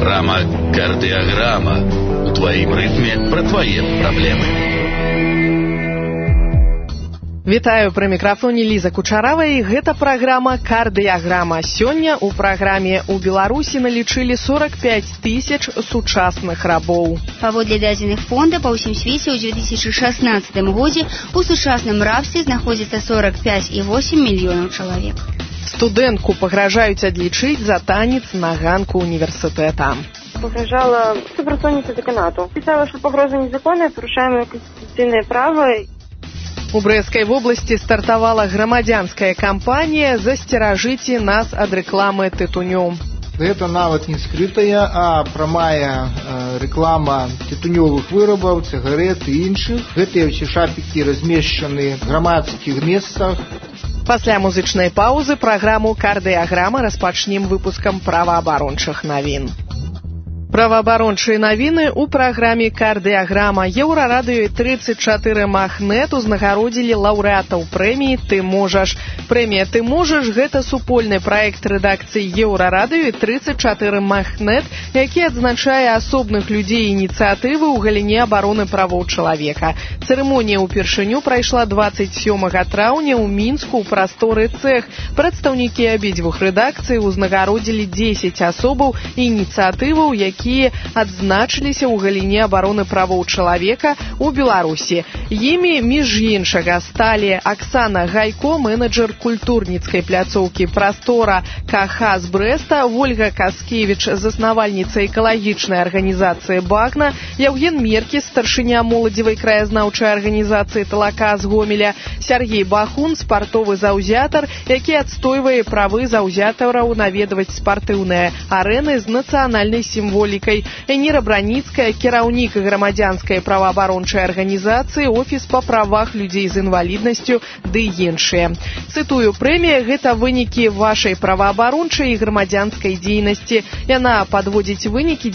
Программа «Кардиограмма». У твоим ритме про твои проблемы. Вітаю, пры мікрафоне Ліза Кучарава, і гэта праграма «Кардыяграма». Сёння ў праграме ў Беларусі налічылі 45 тысяч сучасных рабоў. Паводле дадзеных фонда па ўсім свеце ў 2016 годзе у сучасным рабстве знаходзіцца 45,8 мільёнаў чалавек. Студэнтку пагражаюць адлічыць за танец на ганку універсітэта. Пагражала супрацоўніца дэканату. Пісала, што пагроза незаконная, парушаемыя канстытуцыйныя правы. У Брэсцкай вобласці стартавала грамадзянская кампанія «Засцеражыце нас ад рэкламы тытуню». Гэта нават не скрытая, а прамая рэклама тытунёвых вырабаў, цыгарэт і іншых. Гэтыя ўсе шапікі размешчаны в грамадскіх месцах. Пасля музычнай паўзы праграму «Кардыяграма» распачнем выпускам праваабарончых навін. Праваабарончыя навіны ў праграме «Кардыяграма». Еўрарадыё 34 Махнет узнагародзілі лаўрэатаў прэміі «Ты можаш». Прэмія «Ты можаш» – гэта супольны праект рэдакцыі Еўрарадыё 34 Махнет, які адзначае асобных людзей ініцыятывы ў галіне абароны правоў чалавека. Цырымонія ўпершыню прайшла 27 траўня ў Мінску ў прасторы «Цэх». Прадстаўнікі абедзвюх рэдакцый узнагародзілі 10 асобаў і ініцыятываў, якія адзначыліся ў галіне абароны правоў чалавека ў Беларусі. Імі, між іншага, сталі Аксана Гайко, менеджер культурніцкай пляцоўкі «Прастора» КХ з Брэста, Вольга Каскевіч, заснавальніца экалагічнай арганізацыі «Багна», Яўген Меркіс, старшыня моладзевай краязнаўчай арганізацыі «Талака» з Гомеля, Сяргей Бахун, спартовы заўзятар, які адстойвае правы заўзятараў наведваць спартыўныя арэны з нацыянальнай сімволікай. Эніра Браніцкая, кіраўнік грамадзянскай праваабарончай арганізацыі «Офіс па правах людзей з інваліднасцю» ды іншыя. Цытую, прэмія – гэта вынікі вашай праваабарончай і грамадзянскай дзейнасці. Яна падводзіць вынікі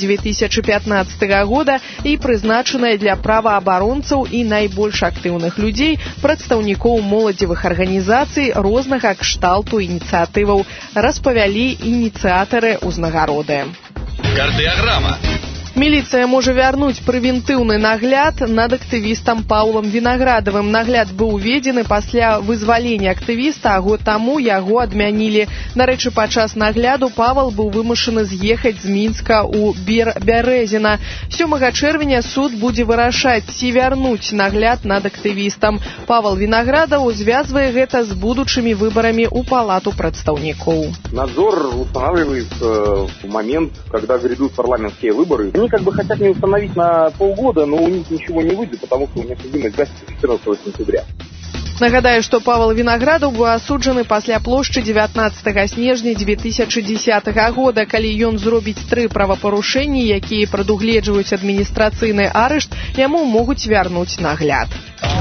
2015 года і прызначаная для праваабаронцаў і найбольш актыўных людзей, прадстаўнікоў моладзевых арганізацый рознага кшталту ініцыятываў, распавялі ініцыятары ўзнагароды. Кардыяграма. Міліцыя можа вярнуць прэвентыўны нагляд над актывістам Паўлам Вінаградавым. Нагляд быў уведзены пасля вызвалення актывіста, а год таму яго адмянілі. Нарэчы, падчас нагляду Павал быў вымушаны з'ехаць з Мінска ў Бярэзіна. 7 чэрвеня суд будзе вырашаць, ці вярнуць нагляд над актывістам. Павал Вінаградаў звязвае гэта з будучымі выбарамі ў Палату прадстаўнікоў. Надзор устанавливается в момент, когда грядут парламентские выборы. Они как бы хотят не установить на полгода, но у них ничего не выйдет, потому что у них судимость гасится 14 сентября. Нагадаю, што Павел Вінаградаў быў асуджаны пасля плошчы 19 снежня 2010 года, калі ён зробіць 3 правапарушэнні, якія прадугледжваюць адміністрацыйны арышт, яму могуць вярнуць нагляд.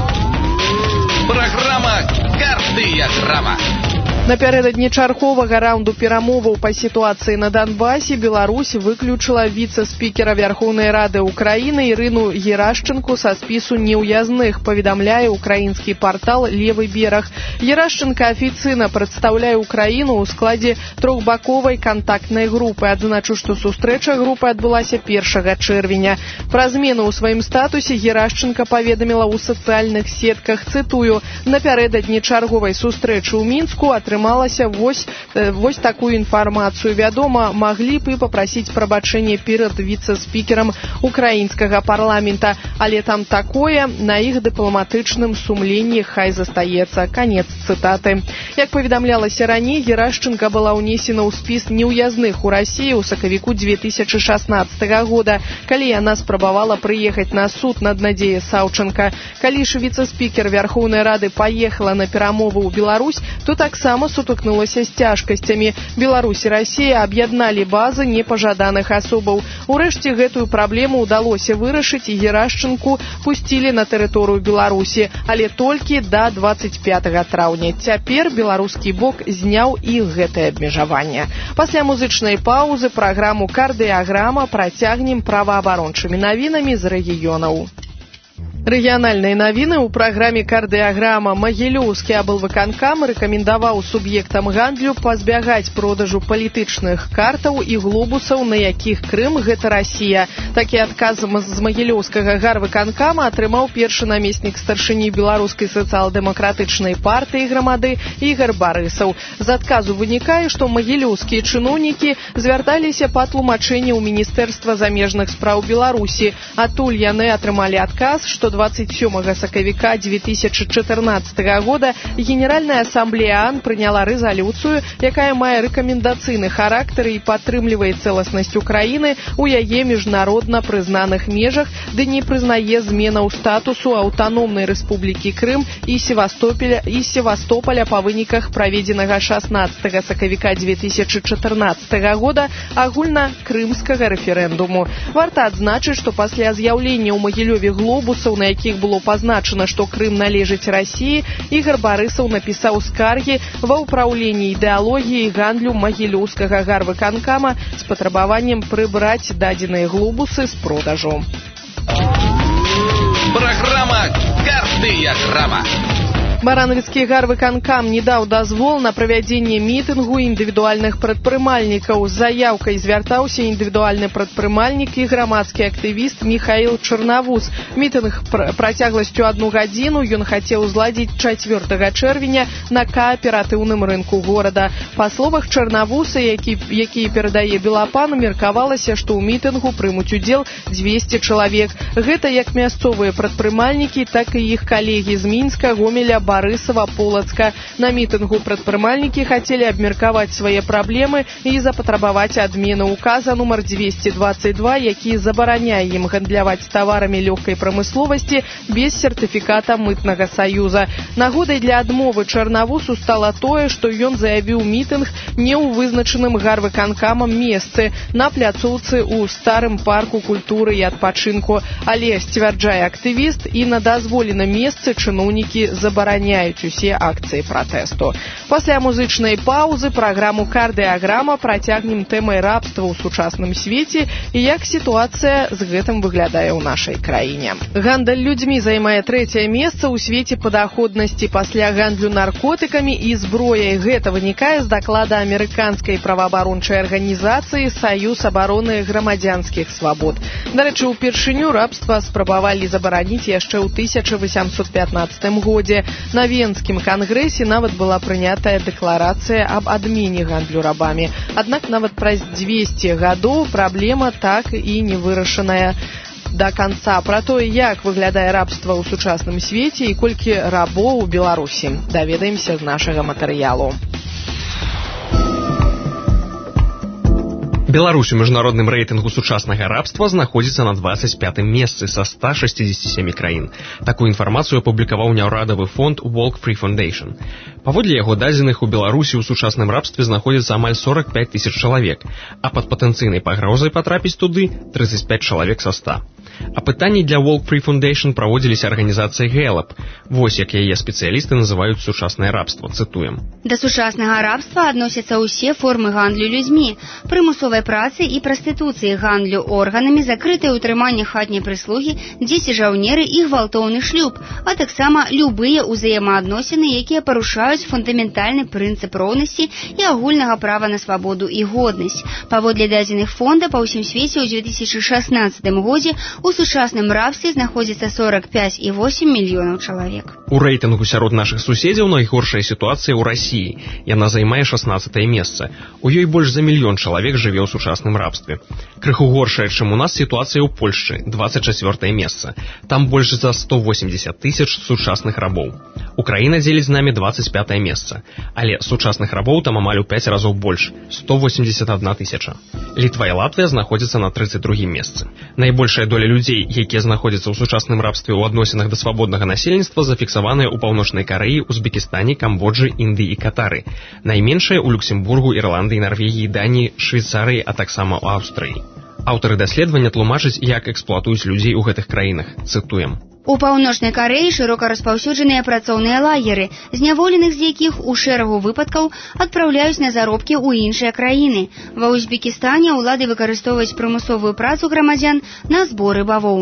Программа «Кардыяграма». Напярэдадні чарговага раунду перамоваў па сітуацыі на Донбасе Беларусь выключыла віцэ-спікера Верховнай Рады Украіны Ірыну Герашченку са спісу неўязных, паведамляе украінскі партал «Левы бераг». Герашченка афіцыйна прадстаўляе Украіну ў складзе трохбаковай кантактнай групы. Адзначу, што сустрэча групы адбылася 1 чэрвеня. Пра змену ў сваім статусе Герашченка паведаміла ў сацыяльных сетках, цытую, напярэдадні чарговай сустрэчы ў Мінску атрымалася вось такую інфармацыю. Вядома, маглі б і папрасіць прабачэння перад віцэ-спікерам украінскага парламента, але там такое, на іх дыпламатычным сумленні хай застаецца. Канец цытаты. Як паведамлялася раней, Герашченка была ўнесена ў спіс неўязных у Расіі ў сакавіку 2016 года, калі яна спрабавала прыехаць на суд над Надзеяй Саўчанка. Калі ж віцэ-спікер Верховнай Рады паехала на перамовы ў Беларусь, то таксама сутыкнулася з цяжкасцямі. Беларусь і Расія аб'ядналі базы непажаданых асобаў. Урэшце гэтую праблему ўдалося вырашыць і Герашченку пусцілі на тэрыторыю Беларусі, але толькі да 25 траўня. Цяпер беларускі бок зняў і гэтае абмежаванне. Пасля музычнай паўзы праграму «Кардыяграма» працягнем праваабарончымі навінамі з рэгіёнаў. Рэгіянальныя навіны ў праграме «Кардыаграма». Магілёўскі аблвыканкам рэкамендаваў суб'ектам гандлю пазбягаць продажу палітычных картаў і глобусаў, на якіх Крым – гэта Расія. Такі адказ з магілёўскага гарвыканкама атрымаў першы намеснік старшыні беларускай сацыял-дэмакратычнай партыі грамады Ігар Барысаў. З адказу вынікае, што магілёўскія чыноўнікі звярталіся па тлумачэнне ў Міністэрства замежных спраў Беларусі. Адтуль яны атрымалі адказ, што 27 сакавіка 2014 года Генеральная Ассамблея ААН прыняла рэзалюцыю, якая мае рэкамендацыйны характар і падтрымлівае цэласнасць Украіны ў яе міжнародна прызнаных межах, ды не прызнае зменаў статусу аўтаномнай рэспублікі Крым і Севастополя па выніках праведзенага 16 сакавіка 2014 года агульна-крымскага рэферэндуму. Варта адзначыць, што пасля з'яўлення ў Магілёве глобусаў, на якіх было пазначана, што Крым належыць Расіі, Ігар Барысаў напісаў скаргі ва ўпраўленні ідэалогіі і гандлю магілёўскага гарвыканкама з патрабаваннем прыбраць дадзеныя глобусы з продажу. Программа «Кардыаграма». Барановіцкі гарвыканкам не даў дазвол на правядзенне мітынгу індывідуальных прадпрымальнікаў. З заяўкай звяртаўся індывідуальны прадпрымальнік і грамадскі актывіст Міхаіл Чарнавус. Мітынг працягласцю 1 гадзіну ён хацеў зладзіць 4 чэрвеня на кааператыўным рынку горада. Па словах Чарнавуса, які перадае Белапан, меркавалася, што ў мітынгу прымуць удзел 200 чалавек. Гэта як мясцовыя прадпрымальнікі, так і іх калегі з Мінска, Гомеля, Барысава, Полацка. На мітынгу прадпрымальнікі хацелі абмеркаваць свае праблемы і запатрабаваць адмены указа нумар 222, які забараняе ім гандляваць таварамі лёгкай прамысловасці без сертыфіката мытнага саюза. Нагодай для адмовы Чарнавусу стала тое, што ён заявіў мітынг не ў вызначаным гарвыканкамам месцы на пляцоўцы ў старым парку культуры і адпачынку. Але, сцвярджае актывіст, і на дазволеным месцы чыноўнікі забараняюць усе акцыі пратэсту. Пасля музычнай паўзы праграму «Кардыаграма» працягнем тэмай рабства ў сучасным свеце і як сітуацыя з гэтым выглядае ў нашай краіне. Гандаль людзьмі займае 3-е месца ў свеце па даходнасці пасля гандлю наркотыкамі і зброяй. Гэта вынікае з даклада амерыканскай праваабарончай арганізацыі «Саюз абароны грамадзянскіх свабод». Дарэчы, упершыню рабства спрабавалі забараніць яшчэ ў 1815 годзе. На Венскім кангрэсе нават была прынятая дэкларацыя аб адмене гандлю рабамі. Аднак нават праз 200 гадоў праблема так і не вырашаная да канца. Пра тое, як выглядае рабства ў сучасным свеце і колькі рабоў у Беларусі, даведаемся з нашага матэрыялу. Беларусь у міжнародным рэйтынгу сучаснага рабства знаходзіцца на 25-м месцы са 167 краін. Такую інфармацыю апублікаваў няўрадавы фонд Walk Free Foundation. Паводле яго дадзеных, у Беларусі ў сучасным рабстве знаходзіцца амаль 45 000 чалавек, а пад патэнцыйнай пагрозай патрапіць туды 35 чалавек са 100. Апытанні для Walk Free Foundation праводзіліся арганізацыяй Gallup. Вось як яе спецыялісты называюць сучаснае рабства. Цытуем. Да сучаснага рабства адносяцца ўсе формы гандлю людзьмі, прымусовай працы і прастытуцыі, гандлю органамі, закрытае ўтрыманне хатняй прыслугі, дзеці-жаўнеры і гвалтоўны шлюб, а таксама любыя ўзаемаадносіны, якія парушаюць фундаментальны прынцып роўнасці і агульнага права на свабоду і годнасць. Паводле дадзеных фонда, па ўсім свеце ў 2016 годзе у сучасным рабстве знаходзіцца 45,8 мільёнаў чалавек. У рэйтынгу сярод нашых суседзяў найгоршая сітуацыя ў Расіі. Яна займае 16-е месца. У ёй больш за 1 мільён чалавек жыве ў сучасным рабстве. Крыху горшая, чым у нас, сітуацыя ў Польшчы, 24-е месца. Там больш за 180 000 сучасных рабоў. Украіна дзеліць з намі 25-е месца. Але сучасных рабоў там амаль у 5 разоў больш, 181 000. Літва і Латвія знаходзяцца на 32-м месцы. Найбольшая доля людзей, якія знаходзяцца ў сучасным рабстве ў адносінах да свабоднага насельніцтва, зафіксаваныя ў Паўночнай Карэі, Узбекістане, Камбоджы, Індыі і Катары. Найменшая ў Люксембургу, Ірландыі, Нарвегіі, Даніі, Швейцарыі, а таксама ў Аўстрыі. Аўтары даследавання тлумачаць, як эксплуатуюць людзей у гэтых краінах. Цытуем. У Паўночнай Карэі шырока распаўсюджаныя працоўныя лагеры, зняволеных з якіх у шэрагу выпадкаў адпраўляюць на заробкі ў іншыя краіны. Ва Узбекістане ўлады выкарыстоўваюць прымусовую працу грамадзян на зборы бавоўны.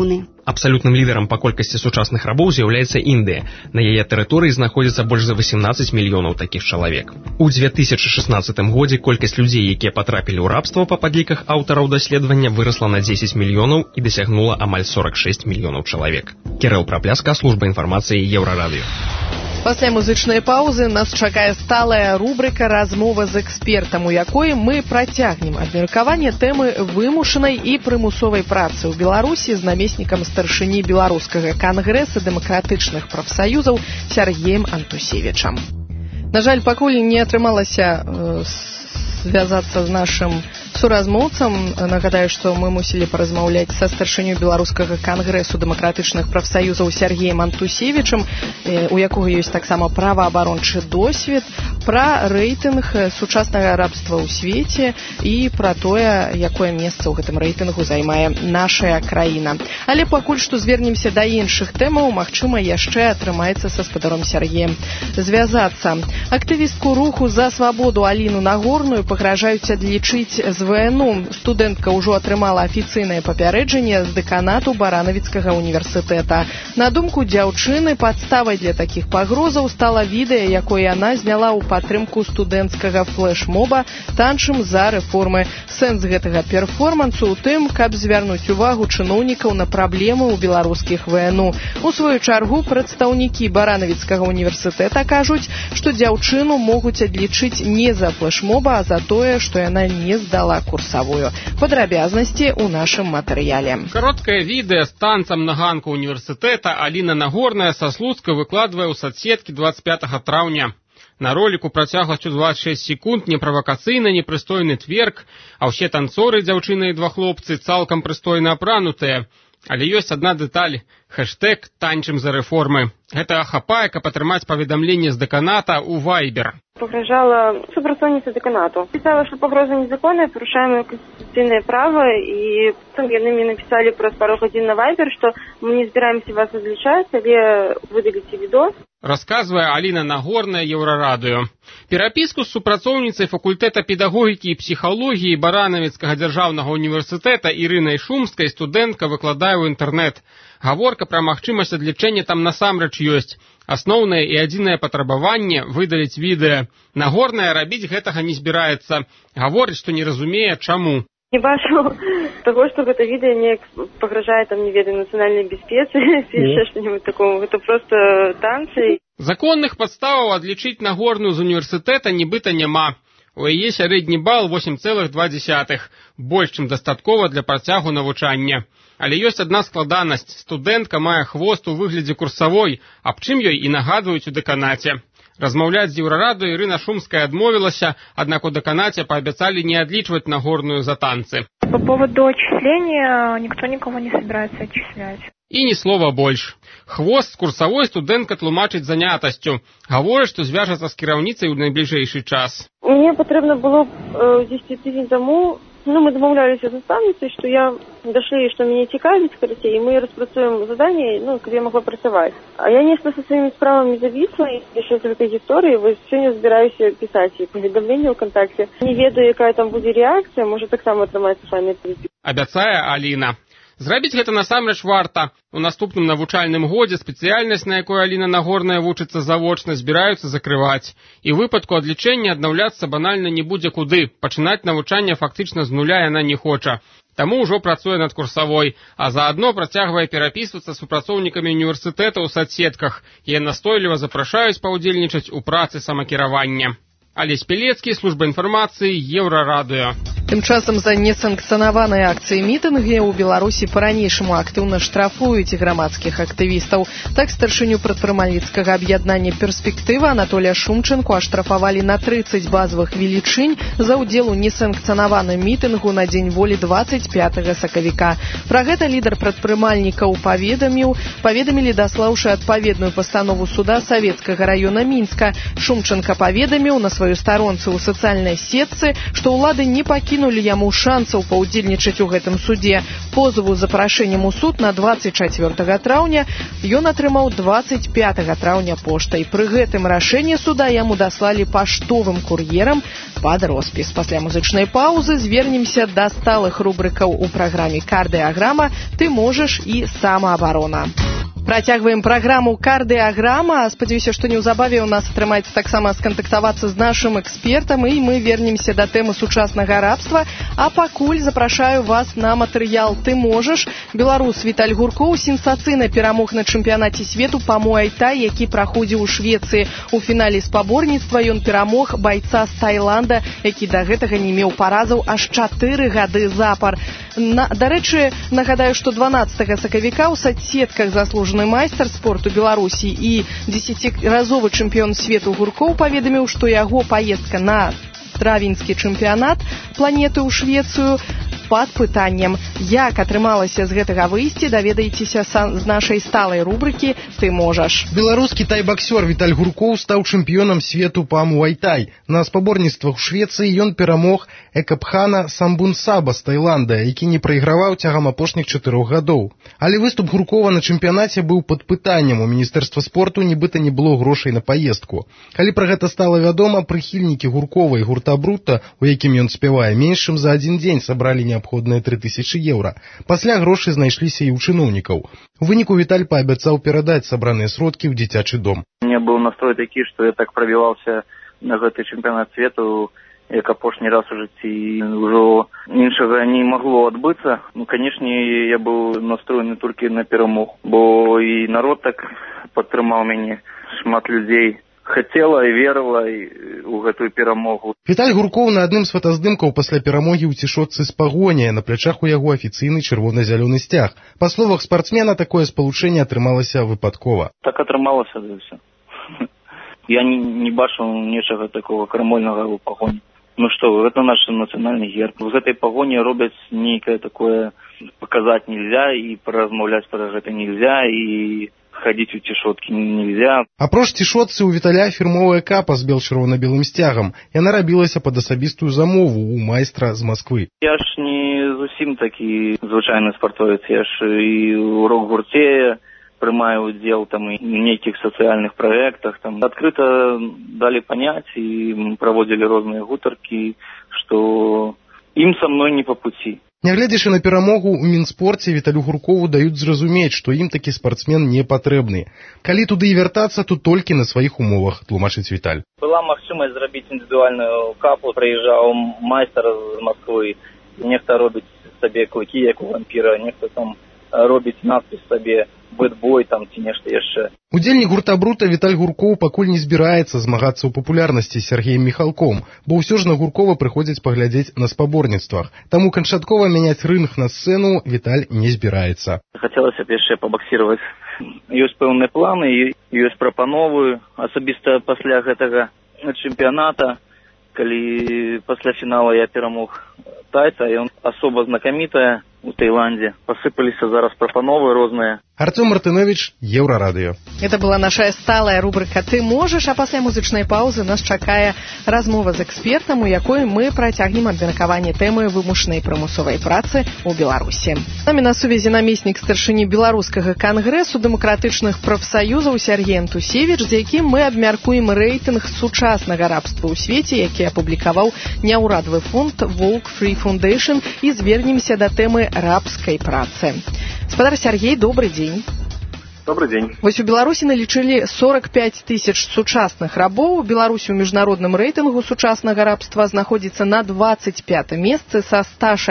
Абсалютным лідарам па колькасці сучасных рабоў з'яўляецца Індыя. На яе тэрыторыі знаходзіцца больш за 18 мільёнаў такіх чалавек. У 2016 годзе колькасць людзей, якія патрапілі ў рабства па падліках аўтараў даследавання, вырасла на 10 мільёнаў і дасягнула амаль 46 мільёнаў чалавек. Кірыл Прапляска, служба інфармацыі Еўрарадыё. Пасля музычнай паўзы нас чакае сталая рубрыка «Размова з экспертам», у якой мы працягнем абмеркаванне тэмы вымушанай і прымусовай працы ў Беларусі з намеснікам старшыні Беларускага кангрэса дэмакратычных прафсаюзаў Сергеем Антусевічам. На жаль, пакуль не атрымалася звязацца з нашым суразмоўцам. Нагадаю, што мы мусілі паразмаўляць са старшынёй Беларускага кангрэсу дэмакратычных прафсаюзаў Сергеем Антусевічам, у якога ёсць таксама праваабарончы досвед, пра рэйтынг сучаснага рабства ў свеце і пра тое, якое месца ў гэтым рэйтынгу займае наша краіна. Але пакуль што звернемся да іншых тэмаў, магчыма, яшчэ атрымаецца са спадаром Сергеем звязацца. Актывістку руху за свабоду Аліну Нагорную пагражаюць адлічыць з ВНУ. Студэнтка ўжо атрымала афіцыйнае папярэджанне з дэканату Баранавіцкага універсітэта. На думку дзяўчыны, падставай для такіх пагрозаў стала відэа, якое яна зняла ў падтрымку студэнцкага флэш-моба «Танчым за рэформы». Сэнс гэтага перформансу ў тым, каб звярнуць увагу чыноўнікаў на праблемы ў беларускіх ВНУ. У сваю чаргу прадстаўнікі Баранавіцкага універсітэта кажуць, што дзяўчыну могуць адлічыць не за флэш-моба, а за тое, што яна не здала курсавую. Падрабязнасці ў нашым матэрыяле. Кароткае відэа з танцам на ганку універсітэта Аліна Нагорная са Слуцка выкладвае ў садсеткі 25 траўня. На роліку працягласцю 26 секунд неправакацыйна непрыстойны тверк, а ўсе танцоры, дзяўчына і два хлопцы, цалкам прыстойна апранутыя. Але ёсць адна дэталь – хэштэг «Танчым за рэформы». Гэта хапае, каб атрымаць паведамленне з дэканата ў Вайбер. Погрожала супрацоўніца дэканату. Писала, что погроза незаконная, парушаем конституционное право, и яны мне написали праз пару гадзін на Вайбер, что мы не збираемся вас разлічаць, але выдаліце відео. Расказвае Аліна Нагорная Еўрарадыё. Перапіску з супрацоўніцай факультэта педагогікі і псіхалогіі Баранавіцкага дзяржаўнага універсітэта Ірынай Шумскай студэнтка выкладае ў інтэрнэт. Гаворка пра магчымасць адлічэння там насамрэч ёсць. Асноўнае і адзінае патрабаванне – выдаліць відэа. Нагорная рабіць гэтага не збіраецца. Гаворыць, што не разумее, чаму. Не бачу того, что это відео не погрожает там, не ведаю, национальной бяспецы, еще что-нибудь такого. Это просто танцы. Законных падставаў адлічыць Нагорную з універсітэта нібыта няма. У яе сярэдні бал 8,2, больш чым дастаткова для працягу навучання. Але ёсць адна складанасць. Студэнтка мае хвост у выглядзе курсавой, аб чым ёй і нагадваюць у дэканаце. Размаўляць з Еўрарадыё Ірына Шумская адмовілася, аднак у дэканате пообещали не отличивать Нагорную за танцы. По поводу отчисления никто никого не собирается отчислять. И ни слова больше. Хвост з курсавой студэнтка тлумачыць занятасцю. Гаворыць, што звяжацца з кіраўніцай у найбліжэйшы час. Мне потрібно було 10 тижнів тому. Мы домовлялися з наставницей, що я дошли, що мені цікавить, скоріше, і ми розпрацюємо завдання, щоб я могла працювати. А я несколько со своими справами зависла, і ще з репозиторії, ось сьогодні збираюся писати повідомлення ВКонтакте. Не ведаю, яка там буде реакція, може так само отримати файний перепис. Абяцае Аліна. Зрабіць гэта насамрэч варта. У наступным навучальным годзе спецыяльнасць, на якой Аліна Нагорная вучыцца завочна, збіраюцца закрываць. І ў выпадку адлічэння аднаўляцца банальна не будзе куды. Пачынаць навучанне фактычна з нуля яна не хоча. Таму ўжо працуе над курсавой, а заадно працягвае перапісвацца з супрацоўнікамі універсітэта ў садсетках. Яе настойліва запрашаюць паўдзельнічаць у працы самакіравання. Алесь Пелецкі, служба інфармацыі, Еўрарадыё. Тым часам за несанкцыянаваныя акцыі мітынгі ў Беларусі па-ранейшаму актыўна штрафуюць грамадскіх актывістаў. Так старшыню прадпрымальніцкага аб'яднання «Перспектыва» Анатолія Шумченко аштрафавалі на 30 базавых велічынь за ўдзел у несанкцыянаваным мітынгу на Дзень волі 25 сакавіка. Пра гэта лідар прадпрымальнікаў паведамілі, даслаўшы адпаведную пастанову суда Савецкага раёна Мінска. Шумченко паведаміў на сваёй старонцы ў сацыяльнай сетцы, што ўлады не пакідаюць скінулі яму шансаў паўдзельнічаць у гэтым судзе. Позову з запрашэннем у суд на 24 траўня ён атрымаў 25 траўня поштай. Пры гэтым рашэнне суда яму даслалі паштовым кур'ерам пад роспіс. Пасля музычнай паўзы звернемся да сталых рубрыкаў у праграме «Кардыаграма» «Ты можаш» і «Самаабарона». Працягваем праграму «Кардыаграма». Спадзяюся, што неўзабаве ў нас атрымаецца таксама скантактавацца з нашым экспертам, і мы вернемся да тэмы сучаснага рабства. А пакуль запрашаю вас на матэрыял «Ты можаш». Беларус Віталь Гуркоў сенсацыйна перамог на чэмпіянаце свету па муай-тай, які праходзіў у Швецыі. У фінале спаборніцтва ён перамог байца з Таіланда, які да гэтага не меў паразаў аж 4 гады запар. Дарэчы, нагадаю, што 12 сакавіка ў соцсетках заслужаны майстар спорту Беларусі і 10-разовы чэмпіён свету Гуркоў паведаміў, што яго паездка на травеньскі чэмпіянат планеты ў Швецыю пад пытаннем. Як атрымалася з гэтага выйсці, даведаецеся з нашай сталай рубрыкі «Ты можаш». Беларускі тай-баксёр Віталь Гуркоў стаў чэмпіёнам свету па муай-тай. На спаборніцтвах у Швецыі ён перамог Экапхана Самбунсаба з Таіланда, які не прайграваў цягам апошніх 4 гадоў. Але выступ Гуркова на чэмпіянаце быў пад пытаннем. У міністэрства спорту нібыта не было грошай на паездку. Калі пра гэта стала вядома, прыхільнікі Гуркова і гурта «Брута», у якім ён спявае, менш чым за адзін дзень сабралі неабходныя 3000 еўра. Пасля грошы знайшліся і ў чыноўнікаў. У выніку Віталь паабяцаў перадаць сабраныя сродкі ў дзіцячы дом. У меня был настрой такі, што я так пробіваўся на гэты чэмпіянат свету, як апошні раз у жыцці. Ужо іншага не магло адбыцца. Канешне, я быў настроены толькі на перамог, бо і народ так падтрымаў мяне, шмат людзей хацела і верыла у гэтую перамогу. Віталь Гуркоў на адным з фотаздымкаў пасля перамогі ў цішотцы з пагоняй, на плячах у яго афіцыйны чырвона-зялёны сцяг. Па словах спартсмена, такое спалучэнне атрымалася выпадкова. Так атрымалася, да ўсё. Я не бачыў нечага такого крамольнага ў пагоні. Ну што, гэта наш нацыянальны герб. З гэтай пагоні робяць нейкае такое, паказаць нельзя, і паразмаўляць пра гэта нельзя, і ходить у цішоткі нельзя. Апроч цішотцы у Віталя фірмовая капа з бел-чырвона-белым сцягам. Яна рабілася пад асабістую замову у майстра з Масквы. Я ж не зусім такі звычайны спартовец. Я ж і ў рок-гурце прымаю удзел там і нейкіх сацыяльных праектах. Там адкрыта далі паняць і праводзілі розныя гутаркі, што ім са мной не па пуці. Нягледзячы на перамогу, у Мінспорце Віталю Гуркову даюць зразумець, што ім такі спартсмен не патрэбны. Калі туды і вяртацца, то толькі на сваіх умовах, тлумачыць Віталь. Была магчымасць зрабіць індывідуальную капу, прыязджаў майстар з Масквы, нехта робіць сабе клыкі, як у вампіра, нехта там робіць надпіс сабе бэтбой там ці нешта яшчэ. Удзельнік гурта «Брута» Віталь Гуркоў пакуль не збіраецца змагацца ў папулярнасці з Сергеем Міхалком, бо ўсё ж на Гуркова прыходзяць паглядзець на спаборніцтвах. Таму канчаткова мяняць рынг на сцэну Віталь не збіраецца. Хацелася б яшчэ пабаксіраваць. Ёсць пэўныя планы, ёсць прапановы. Асабіста пасля гэтага чэмпіяната, калі пасля фінала я перамог тайца, ён асоба знакамітая у Таиланде. Посыпаліся зараз прапановы розныя. Артём Мартынович, Еўрарадыё. Это была наша сталая рубрика «Ты можаш», а пасля музычнай паўзы нас чакае размова з экспертам, у якой мы працягнем абмеркаванне тэмы вымушанай прымусовай працы ў Беларусі. З намі на сувязі намеснік старшыні беларускага кангрэсу дэмакратычных прафсаюзаў Сергей Антусевіч, з якім мы абмяркуем рэйтынг сучаснага рабства ў свеце, які апублікаваў няўрадавы фонд Walk Free Foundation, і звернемся да тэмы рабскай працы. Спадар Сергей, добрый день. Добрый день. Вось у Беларусі налічылі 45 тысяч сучасных рабоў. Беларусь у міжнародным рэйтынгу сучаснага рабства знаходзіцца на 25 месцы са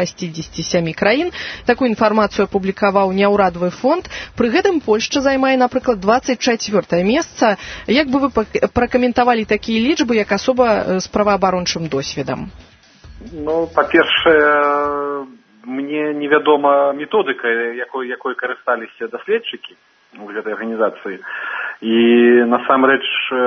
167 краін. Такую інфармацыю апублікаваў няўрадавы фонд. Пры гэтым Польшча займае, напрыклад, 24 месца. Як бы вы пракаментавалі такія лічбы, як асоба з праваабарончым досведам? Ну, па-першае, мне невядома методыка, якой карысталіся даследчыкі у гэтай арганізацыі. І насамрэч,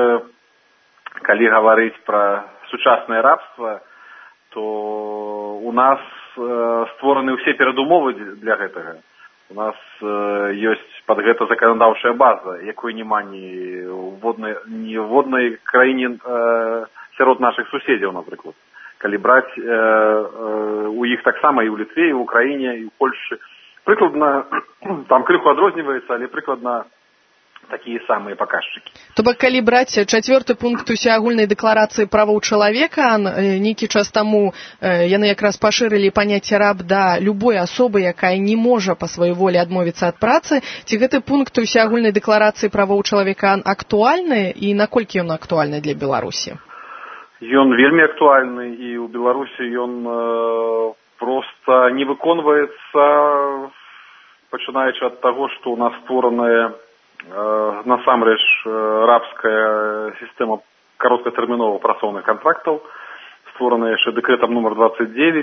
калі гаварыць пра сучаснае рабства, то у нас створаны ўсе перадумовы для гэтага. У нас ёсць пад гэта заканадаўчая база, якой няма ні ў воднай краіне сярод нашых суседзяў, напрыклад. калі браць у іх таксама і ў Літве, і ў Украіне, і ў Польшчы. Прыкладна, там крыху адрозніваецца, але прыкладна такія самыя паказчыкі. То бок, калі браць 4 пункт усеагульнай дэкларацыі правоў чалавека, нейкі час таму яны якраз пашырылі паняцце раб да любой асобы, якая не можа па сваёй волі адмовіцца ад працы. Ці гэты пункт усеагульнай дэкларацыі правоў чалавека актуальны і наколькі ён актуальны для Беларусі? Ён вельмі актуальны, і ў Беларусі ён проста не выконваецца, пачынаючы ад таго, што ў нас створаная насамрэч рабская сістэма кароткатэрміновых працоўных кантрактаў, створаная яшчэ дэкрэтам нумар 29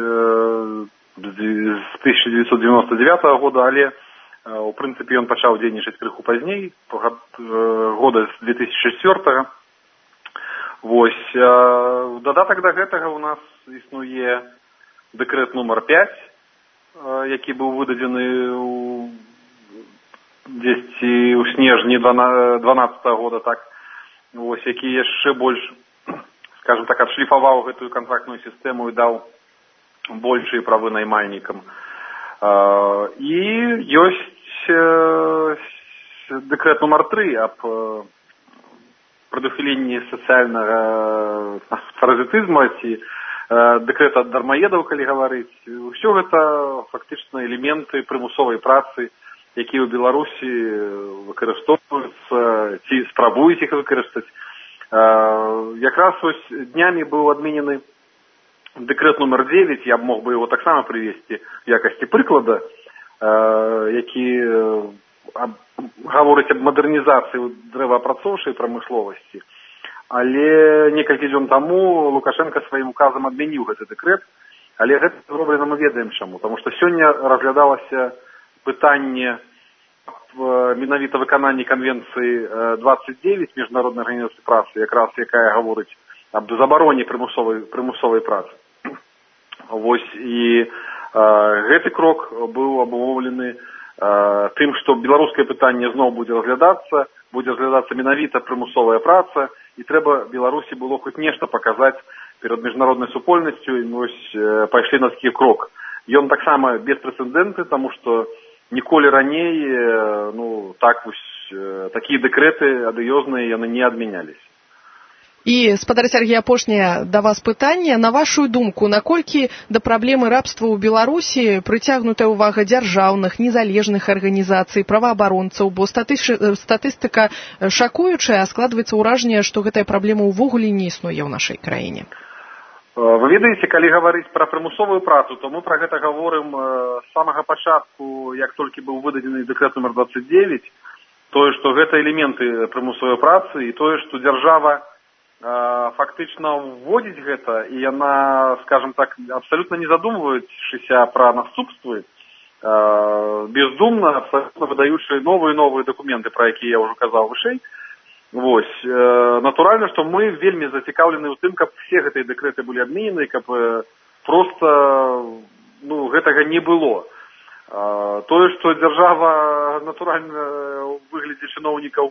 з 1999 года, але у прынцыпе ён пачаў дзейнічаць крыху пазней, года з 2004. Вось, дадатак да гэтага у нас існуе дэкрэт нумар 5, які быў выдадзены дзесьці ў снежні 2012 года, так, вось, які яшчэ больш, скажем так, адшліфаваў гэтую кантрактную сістэму і даў большыя правы наймальнікам. І ёсць дэкрэт нумар 3 аб прадухіленні сацыяльнага паразітызму, ці дэкрэт ад дармаедаў, калі гаварыць. Усё гэта фактычна элементы прымусовай працы, якія ў Беларусі выкарыстоўваюцца, ці спрабуюць іх выкарыстаць. Якраз ось днямі быў адменены дэкрэт нумар 9, я б мог бы яго таксама прывесці в якасці прыклада, які гаворыць аб мадэрнізацыі дрэваапрацоўчай прамысловасці. Але некалькі дзён таму Лукашенко сваім указам адмяніў гэты дэкрэт, але гэта зроблена мы ведаем чаму, таму што сёння разглядалася пытанне менавіта выкананні канвенцыі 29 міжнароднай арганізацыі працы, якраз якая гаворыць аб забароне прымусовай працы. Вось, і гэты крок быў абумоўлены тым, што беларускае пытанне зноў будзе разглядацца менавіта прымусовая праца, і трэба Беларусі было хоць нешта паказаць перад міжнароднай супольнасцю, і вось пайшлі на такі крок. Ён таксама беспрэцэдэнтны, таму што ніколі раней, так вось, такія дэкрэты адыёзныя яны не адмяняліся. І, спадар Сергей, апошняе да вас пытанне. На вашу думку, наколькі да праблемы рабства ў Беларусі прыцягнутая ўвага дзяржаўных, незалежных арганізацый, праваабаронцаў, бо статыстыка шакуючая, а складваецца ўражанне, што гэтая праблема ўвогуле не існуе ў нашай краіне? Вы ведаеце, калі гаварыць пра прымусовую працу, то мы пра гэта гаворым з самага пачатку, як толькі быў выдадзены дэкрэт нумар 29, тое, што гэта элементы прымусовай працы, і тое, што дзяржава фактычна вводзіць гэта, і яна, скажем так, абсалютна не задумваючыся пра наступствы, бездумна, абсалютна выдаючы новыя дакументы, пра якія я ўжо казаў вышэй. Вось, натуральна, што мы вельмі зацікаўлены ў тым, каб все гэтыя дэкрэты былі адменены, каб проста гэтага не было. Тое, што дзяржава, натуральна, у выглядзе чыноўнікаў,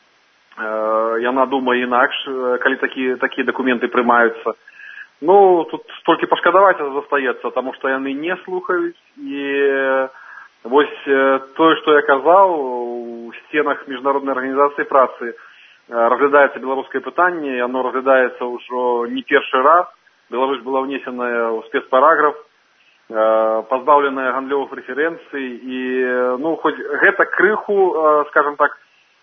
яна думае інакш, калі такія дакументы прымаюцца. Тут толькі пашкадаваць застаецца, таму што яны не слухаюць, і вось тое, што я казаў, у сценах міжнароднай арганізацыі працы разглядаецца беларускае пытанне, яно разглядаецца ўжо не першы раз. Беларусь была ўнесеная ў спецпараграф, пазбаўленая гандлёвых прэферэнцый, і хоць гэта крыху, скажем так,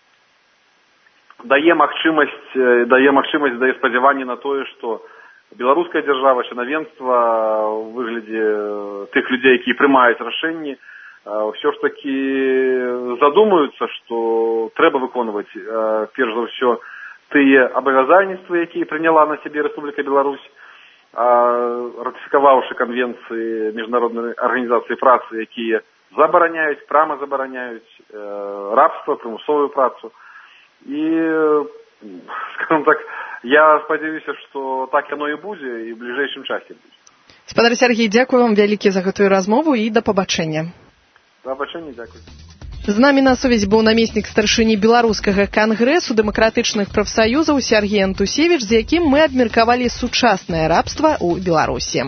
дае магчымасць, дае спадзяванне на тое, што беларуская дзяржава, чынавенства ў выглядзе тых людзей, якія прымаюць рашэнні, ўсё ж такі задумаюцца, што трэба выконваць, перш за ўсё, тыя абавязальніцтвы, якія прыняла на сябе Рэспубліка Беларусь, ратыфікаваўшы канвенцыі міжнароднай арганізацыі працы, якія забараняюць, прама забараняюць рабства, прымусовую працу. І, скажем так, я спадзяюся, што так яно і будзе, і ў бліжэйшым часе будзе. Спадар Сергей, дзякую вам вялікі за гэтую размову і да пабачэння. Да пабачэння, дзякую. З намі на сувязь быў намеснік старшыні беларускага кангрэсу дэмакратычных прафсаюзаў Сергей Антусевич, з якім мы абмеркавалі сучаснае рабства ў Беларусі.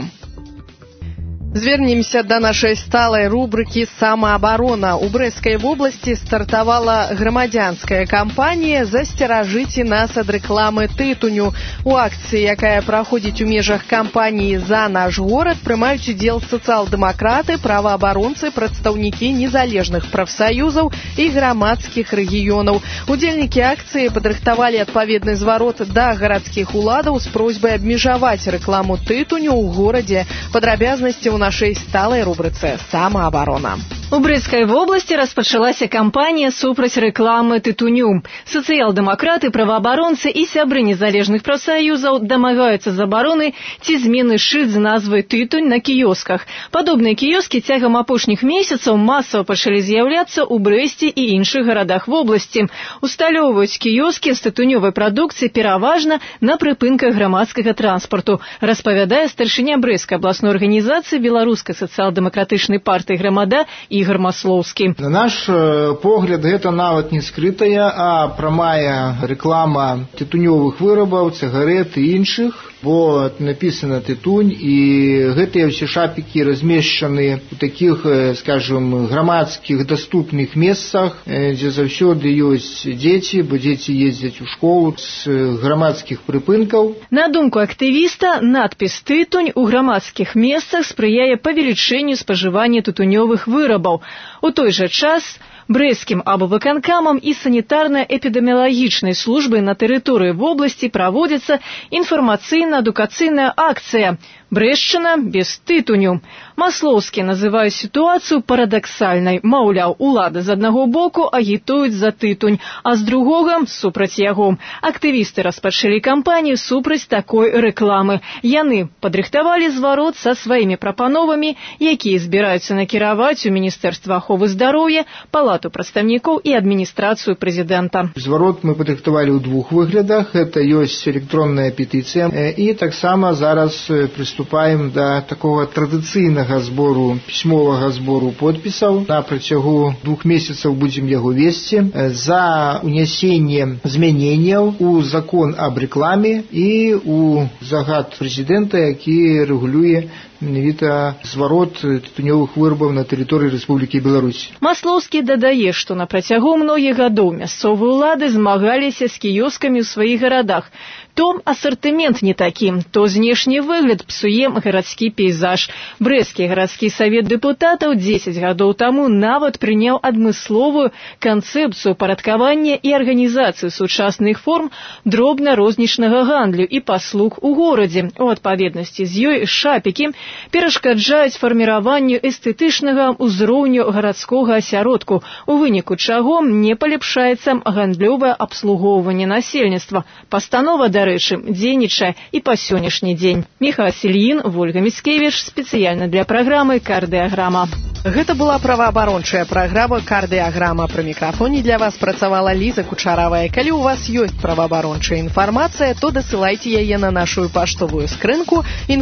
Звернемся да нашай сталай рубрыкі «Самаабарона». У Брэсцкай вобласці стартавала грамадзянская кампанія «Засцеражыце нас ад рэкламы тытуню». У акцыі, якая праходзіць у межах кампаніі «За наш горад», прымаюць удзел сацыял-дэмакраты, праваабаронцы, прадстаўнікі незалежных прафсаюзаў і грамадскіх рэгіёнаў. Удзельнікі акцыі падрыхтавалі адпаведны зварот да гарадскіх уладаў з просьбай абмежаваць рэкламу тытуню ў горадзе. Падрабязнасці ў нашей сталой рубрице «Самооборона». У Брэсцкай вобласці распачалася кампанія супраць рэкламы тытуню. Сацыял-дэмакраты, праваабаронцы і сябры незалежных прафсаюзаў дамагаюцца забароны ці змены шыльд з назвай «Тытунь» на кіёсках. Падобныя кіёскі цягам апошніх месяцаў масава пачалі з'яўляцца ў Брэсце і іншых гарадах вобласці. Усталёўваюць кіёскі з тытунёвай прадукцыі пераважна на прыпынках грамадскага транспарту, распавядае старшыня Брэсцкай абласной арганізацыі Беларускай сацыял-дэмакратычнай партыі «Грамада» Ігор Маслоўскі. На наш погляд, гэта нават не скрытая, а прамая рэклама тытунёвых вырабаў, цыгарэт і іншых, бо напісана тытунь, і гэтыя ўсе шапікі размешчаны ў такіх, скажем, грамадскіх даступных месцах, дзе заўсёды ёсць дзеці, бо дзеці ездзяць у школу з грамадскіх прыпынкаў. На думку актывіста, надпіс «Тытунь» у грамадскіх месцах спрыяе павелічэнню спажывання тытунёвых вырабаў. У той жа час Брэсцкім абвыканкамам і санітарна-эпідэміялагічнай службай на тэрыторыі вобласці праводзіцца інфармацыйна-адукацыйная акцыя «Брэсчына без тытуню». Маслоўскі называе сітуацыю парадаксальнай. Маўляў, улады з аднаго боку агітуюць за тытунь, а з другога – супраць яго. Актывісты распачалі кампанію супраць такой рэкламы. Яны падрыхтавалі зварот са сваімі прапановамі, якія збіраюцца накіраваць у Міністэрства аховы здароўя, Палату прадстаўнікоў і адміністрацыю прэзідэнта. Зварот мы падрыхтавалі ў двух выглядах. Это ёсць электронная петыцыя, і таксама зараз приступаем до такого традыцыйнага збору, пісьмовага збору подпісаў. На працягу 2 месяцаў будзем яго весці за унясенне змяненняў у закон аб рэкламе і у загад прэзідэнта, які рэгулюе менавіта зварот тытунёвых вырабаў на тэрыторыі Рэспублікі Беларусь. Маслоўскі дадае, што на працягу многіх гадоў мясцовыя ўлады змагаліся з кіёскамі ў сваіх гарадах. То асартымент не такі, то знешні выгляд псуе гарадскі пейзаж. Брэсцкі гарадскі савет дэпутатаў 10 гадоў таму нават прыняў адмысловую канцэпцыю парадкавання і арганізацыі сучасных форм дробна-рознічнага гандлю і паслуг у горадзе. У адпаведнасці з ёй шапікі перашкаджаюць фарміраванню эстэтычнага ўзроўню гарадскога асяродку, у выніку чаго не палепшаецца гандлёвае абслугоўванне насельніцтва. Пастанова, дарэчы, дзейнічае і па сённяшні дзень. Міхал Сільін, Вольга Міцкевіч, спецыяльна для праграмы «Кардыаграма». Гэта была праваабарончая праграма «Кардыаграма». Пры мікрафоне для вас працавала Ліза Кучаравая. Калі ў вас ёсць праваабарончая інфармацыя, то дасылайце яе на нашу паштовую скрынку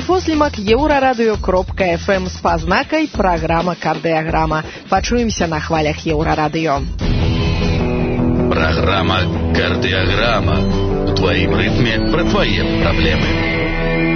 info@euroradio.fm з пазнакай «Праграма Кардыаграма». Пачуемся на хвалях Еўрарадыё. Программа «Кардиограмма». В твоем ритме про твои проблемы.